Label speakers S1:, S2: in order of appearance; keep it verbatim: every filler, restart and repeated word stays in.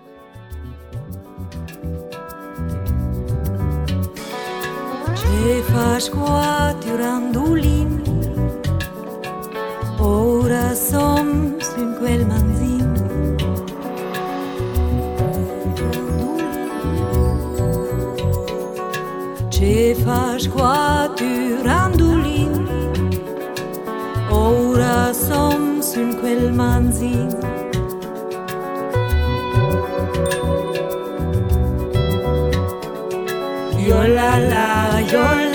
S1: Ce faci qua tu randulin, ora som su quel manzin. Ce faci qua tu randulin, ora som su quel manzin. Yo la la, yo la